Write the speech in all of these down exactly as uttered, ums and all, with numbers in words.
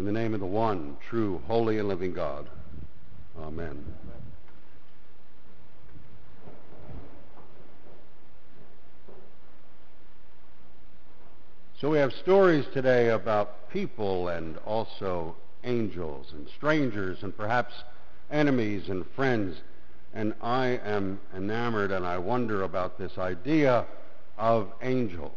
In the name of the one, true, holy, and living God. Amen. So we have stories today about people and also angels and strangers and perhaps enemies and friends. And I am enamored and I wonder about this idea of angels.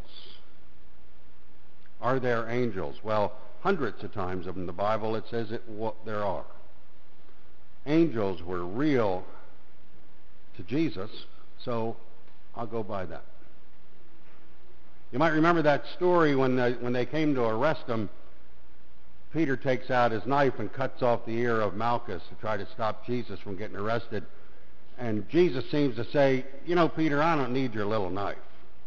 Are there angels? Well, hundreds of times in the Bible it says it, what there are. Angels were real to Jesus, so I'll go by that. You might remember that story when they, when they came to arrest him. Peter takes out his knife and cuts off the ear of Malchus to try to stop Jesus from getting arrested. And Jesus seems to say, you know, Peter, I don't need your little knife.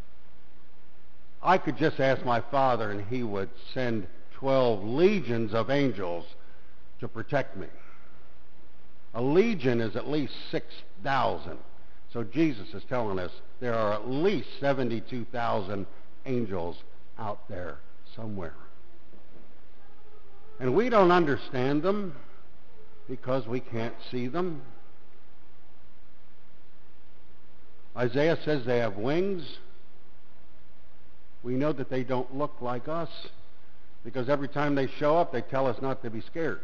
I could just ask my Father and he would send twelve legions of angels to protect me. A legion is at least six thousand. So Jesus is telling us there are at least seventy-two thousand angels out there somewhere. And we don't understand them because we can't see them. Isaiah says they have wings. We know that they don't look like us because every time they show up, they tell us not to be scared.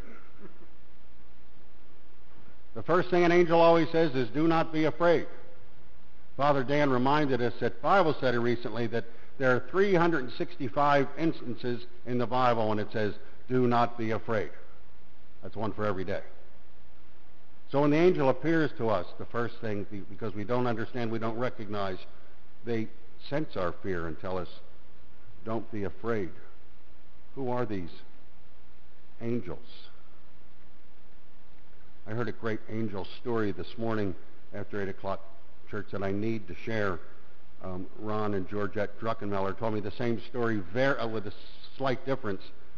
The first thing an angel always says is, do not be afraid. Father Dan reminded us at Bible study recently that there are three hundred sixty-five instances in the Bible when it says, do not be afraid. That's one for every day. So when the angel appears to us, the first thing, because we don't understand, we don't recognize, they sense our fear and tell us, don't be afraid. Who are these angels? I heard a great angel story this morning after eight o'clock church that I need to share. Um, Ron and Georgette Druckenmiller told me the same story ver- uh, with a slight difference.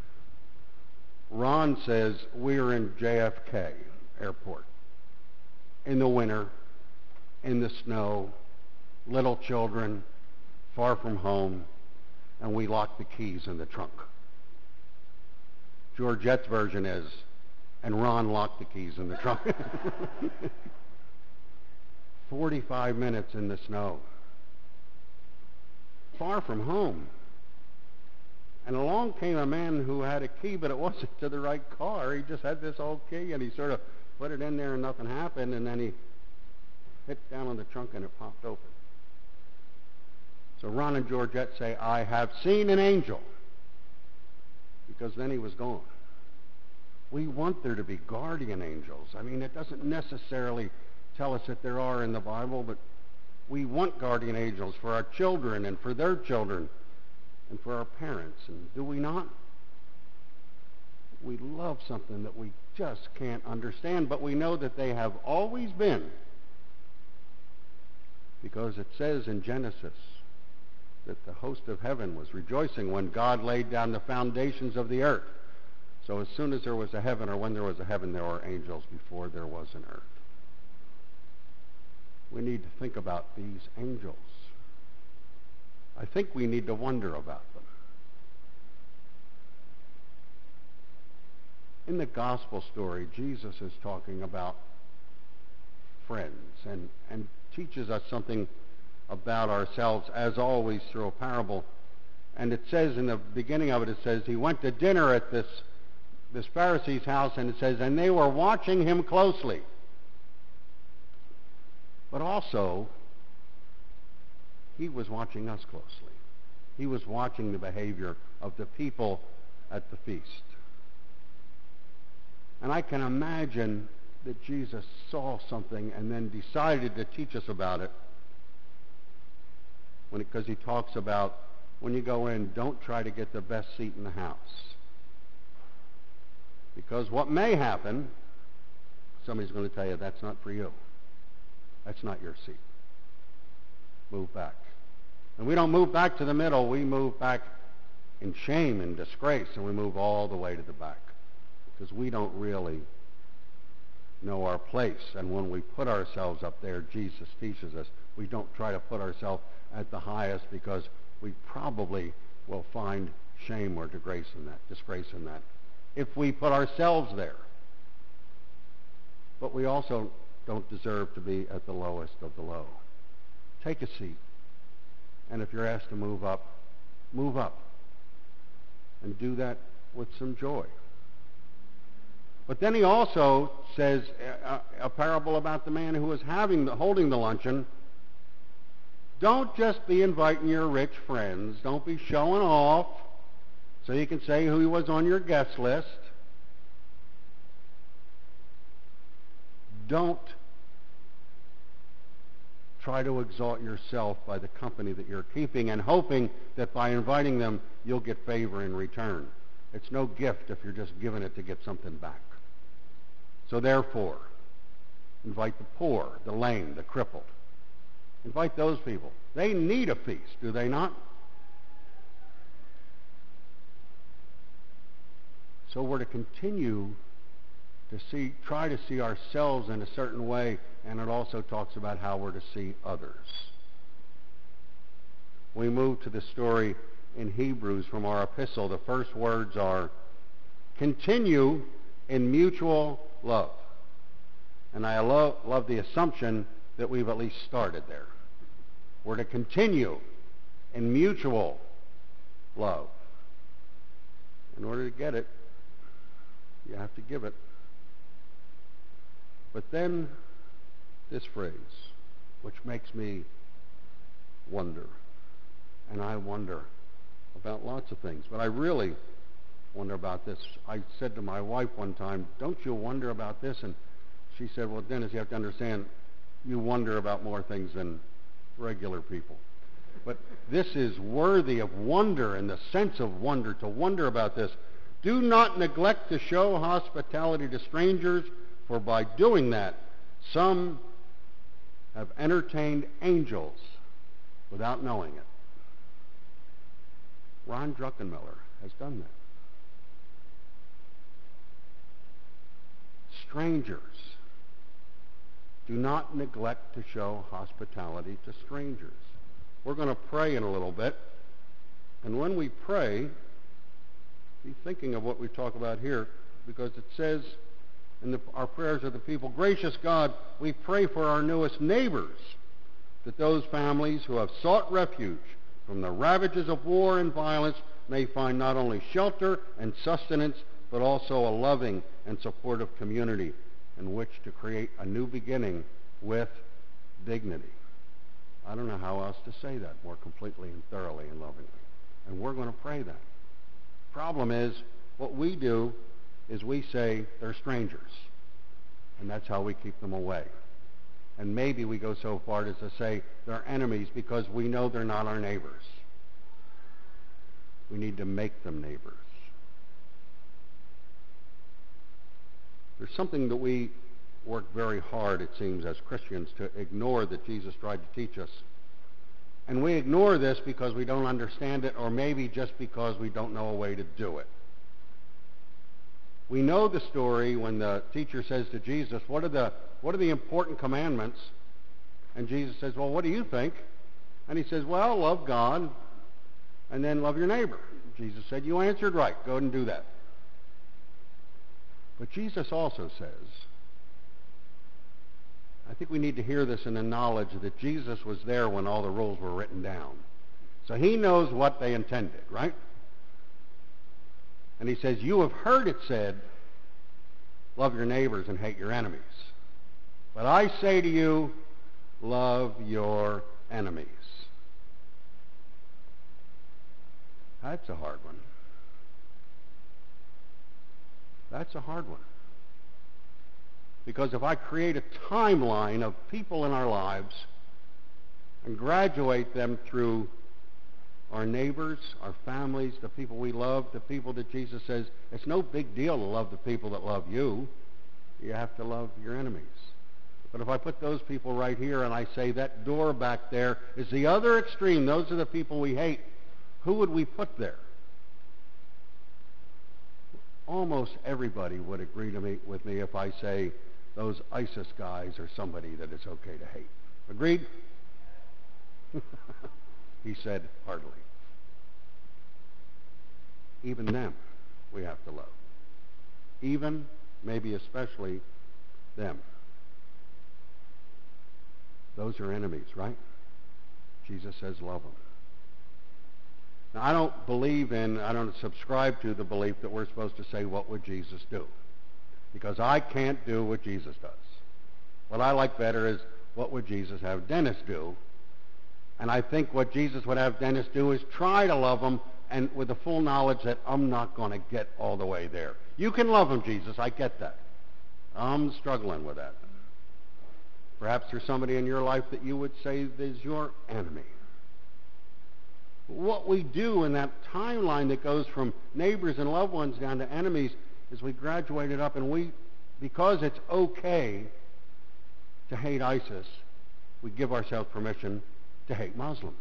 Ron says, we were in J F K Airport in the winter, in the snow, little children, far from home, and we locked the keys in the trunk. Georgette's version is, and Ron locked the keys in the trunk. forty-five minutes in the snow, far from home. And along came a man who had a key, but it wasn't to the right car. He just had this old key, and he sort of put it in there and nothing happened, and then he hit down on the trunk and it popped open. So Ron and Georgette say, I have seen an angel, because then he was gone. We want there to be guardian angels. I mean, it doesn't necessarily tell us that there are in the Bible, but we want guardian angels for our children and for their children and for our parents. And do we not? We love something that we just can't understand, but we know that they have always been, because it says in Genesis that the host of heaven was rejoicing when God laid down the foundations of the earth. So as soon as there was a heaven, or when there was a heaven, there were angels before there was an earth. We need to think about these angels. I think we need to wonder about them. In the gospel story, Jesus is talking about friends and, and teaches us something about ourselves, as always, through a parable. And it says in the beginning of it, it says, he went to dinner at this, this Pharisee's house, and it says, and they were watching him closely. But also, he was watching us closely. He was watching the behavior of the people at the feast. And I can imagine that Jesus saw something and then decided to teach us about it, when because he talks about, when you go in, don't try to get the best seat in the house. Because what may happen, somebody's going to tell you, that's not for you. That's not your seat. Move back. And we don't move back to the middle. We move back in shame and disgrace, and we move all the way to the back, because we don't really know our place. And when we put ourselves up there, Jesus teaches us, we don't try to put ourselves at the highest, because we probably will find shame or disgrace in that. Disgrace in that. if we put ourselves there. But we also don't deserve to be at the lowest of the low. Take a seat. And if you're asked to move up, move up. And do that with some joy. But then he also says a, a parable about the man who was having the, holding the luncheon. Don't just be inviting your rich friends. Don't be showing off so you can say who was on your guest list. Don't try to exalt yourself by the company that you're keeping and hoping that by inviting them you'll get favor in return. It's no gift if you're just giving it to get something back. So therefore, invite the poor, the lame, the crippled. Invite those people. They need a feast, do they not? So we're to continue to see, try to see ourselves in a certain way, and it also talks about how we're to see others. We move to the story in Hebrews from our epistle. The first words are, continue in mutual love. And I love, love the assumption that we've at least started there. We're to continue in mutual love. In order to get it, you have to give it. But then this phrase, which makes me wonder. And I wonder about lots of things. But I really wonder about this. I said to my wife one time, don't you wonder about this? And she said, well, Dennis, you have to understand, you wonder about more things than regular people. But this is worthy of wonder in the sense of wonder, to wonder about this. Do not neglect to show hospitality to strangers, for by doing that, some have entertained angels without knowing it. Ron Druckenmiller has done that. Strangers. Do not neglect to show hospitality to strangers. We're going to pray in a little bit. And when we pray, be thinking of what we talk about here, because it says in the, our prayers of the people, gracious God, we pray for our newest neighbors, that those families who have sought refuge from the ravages of war and violence may find not only shelter and sustenance, but also a loving and supportive community in which to create a new beginning with dignity. I don't know how else to say that more completely and thoroughly and lovingly. And we're going to pray that. Problem is, what we do is we say they're strangers. And that's how we keep them away. And maybe we go so far as to say they're enemies because we know they're not our neighbors. We need to make them neighbors. There's something that we work very hard, it seems, as Christians to ignore that Jesus tried to teach us. And we ignore this because we don't understand it, or maybe just because we don't know a way to do it. We know the story when the teacher says to Jesus, what are the, what are the important commandments? And Jesus says, well, what do you think? And he says, well, love God, and then love your neighbor. Jesus said, you answered right. Go ahead and do that. But Jesus also says, I think we need to hear this in the knowledge that Jesus was there when all the rules were written down. So he knows what they intended, right? And he says, you have heard it said, love your neighbors and hate your enemies. But I say to you, love your enemies. That's a hard one. That's a hard one. Because if I create a timeline of people in our lives and graduate them through our neighbors, our families, the people we love, the people that Jesus says, it's no big deal to love the people that love you. You have to love your enemies. But if I put those people right here and I say that door back there is the other extreme, those are the people we hate, who would we put there? Almost everybody would agree to me, with me if I say those ISIS guys are somebody that it's okay to hate. Agreed? He said heartily. Even them we have to love. even, maybe especially, them. Those are enemies, right? Jesus says love them. Now, I don't believe in, I don't subscribe to the belief that we're supposed to say, what would Jesus do? Because I can't do what Jesus does. What I like better is, what would Jesus have Dennis do? And I think what Jesus would have Dennis do is try to love them, and with the full knowledge that I'm not going to get all the way there. You can love them, Jesus. I get that. I'm struggling with that. Perhaps there's somebody in your life that you would say is your enemy. What we do in that timeline that goes from neighbors and loved ones down to enemies is we graduate it up, and we, because it's okay to hate ISIS, we give ourselves permission to hate Muslims.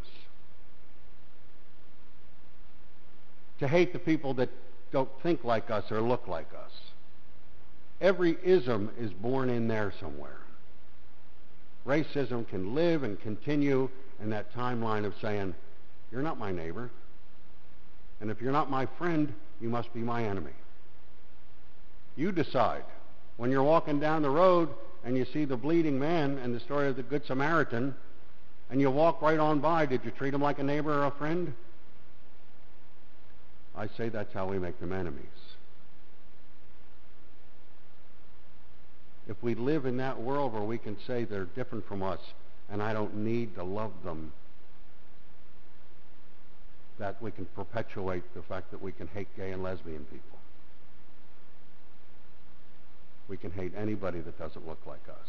To hate the people that don't think like us or look like us. Every ism is born in there somewhere. Racism can live and continue in that timeline of saying, you're not my neighbor, and if you're not my friend, you must be my enemy. You decide. When you're walking down the road and you see the bleeding man and the story of the Good Samaritan, and you walk right on by, did you treat him like a neighbor or a friend? I say that's how we make them enemies. If we live in that world where we can say they're different from us and I don't need to love them, that we can perpetuate the fact that we can hate gay and lesbian people. We can hate anybody that doesn't look like us.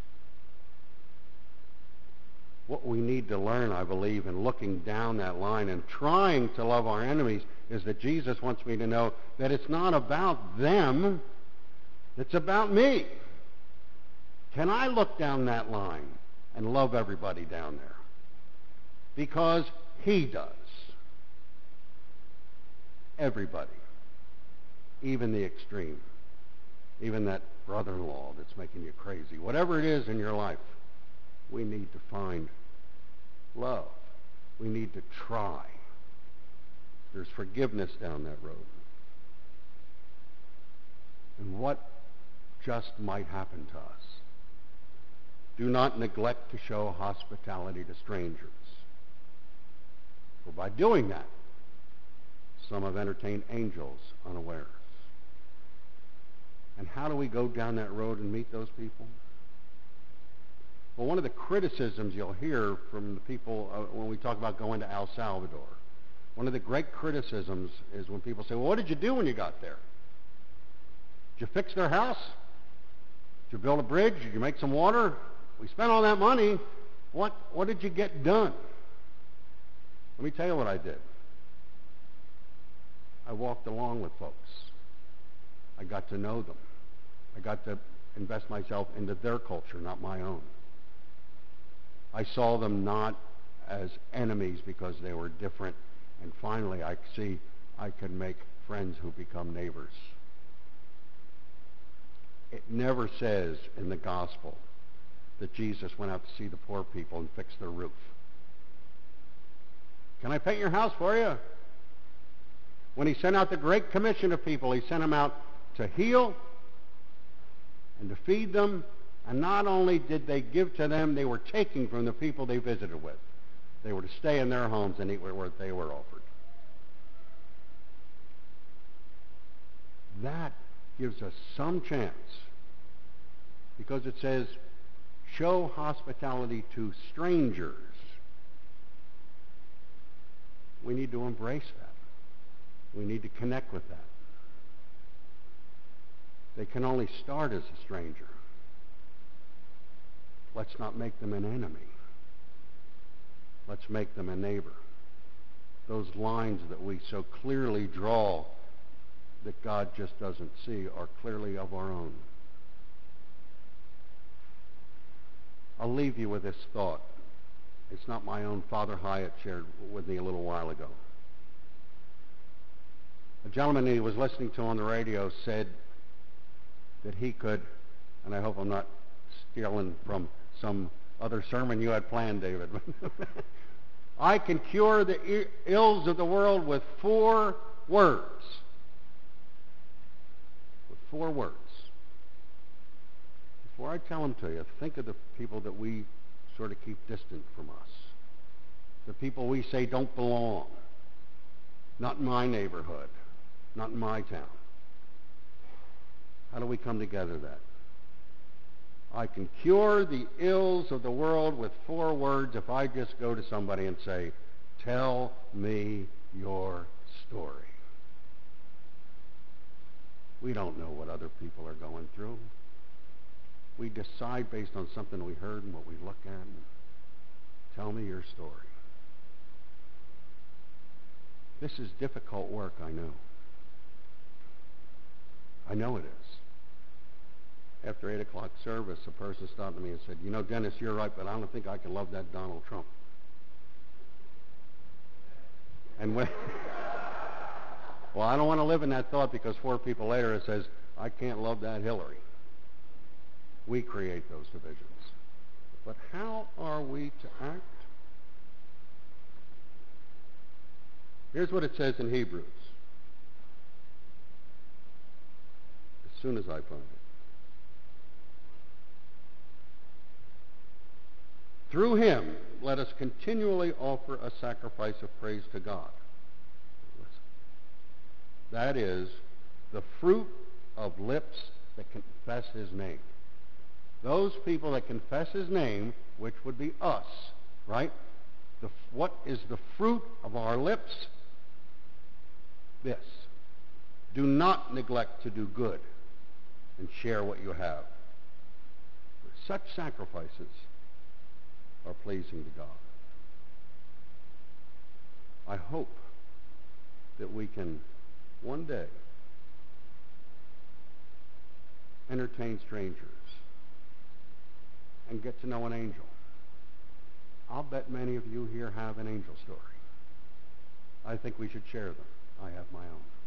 What we need to learn, I believe, in looking down that line and trying to love our enemies is that Jesus wants me to know that it's not about them, it's about me. Can I look down that line and love everybody down there? Because he does. Everybody. Even the extreme. Even that brother-in-law that's making you crazy. Whatever it is in your life, we need to find love. We need to try. There's forgiveness down that road. And what just might happen to us? Do not neglect to show hospitality to strangers. For by doing that, some have entertained angels unawares. And how do we go down that road and meet those people? Well, one of the criticisms you'll hear from the people uh, when we talk about going to El Salvador, one of the great criticisms is when people say, well, what did you do when you got there? Did you fix their house? Did you build a bridge? Did you make some water? We spent all that money. What, what did you get done? Let me tell you what I did. I walked along with folks. I got to know them. I got to invest myself into their culture, not my own. I saw them not as enemies because they were different. And finally, I see I could make friends who become neighbors. It never says in the gospel that Jesus went out to see the poor people and fix their roof. Can I paint your house for you? When he sent out the Great Commission of people, he sent them out to heal and to feed them. And not only did they give to them, they were taking from the people they visited with. They were to stay in their homes and eat what they were offered. That gives us some chance, because it says, show hospitality to strangers. We need to embrace that. We need to connect with that. They can only start as a stranger. Let's not make them an enemy. Let's make them a neighbor. Those lines that we so clearly draw that God just doesn't see are clearly of our own. I'll leave you with this thought. It's not my own. Father Hyatt shared with me a little while ago. A gentleman he was listening to on the radio said that he could, and I hope I'm not stealing from some other sermon you had planned, David. I can cure the ills of the world with four words. With four words. Before I tell them to you, think of the people that we sort of keep distant from us. The people we say don't belong. Not in my neighborhood. Not in my town. How do we come together then? I can cure the ills of the world with four words if I just go to somebody and say, tell me your story. We don't know what other people are going through. We decide based on something we heard and what we look at. And tell me your story. This is difficult work, I know. I know it is. After eight o'clock service, a person stopped me and said, you know, Dennis, you're right, but I don't think I can love that Donald Trump. And when... well, I don't want to live in that thought, because four people later it says, I can't love that Hillary. We create those divisions. But how are we to act? Here's what it says in Hebrews. As soon as I find it. Through him, let us continually offer a sacrifice of praise to God. Listen. That is the fruit of lips that confess his name. Those people that confess his name, which would be us, right? The, what is the fruit of our lips? This. Do not neglect to do good and share what you have. Such sacrifices are pleasing to God. I hope that we can one day entertain strangers and get to know an angel. I'll bet many of you here have an angel story. I think we should share them. I have my own.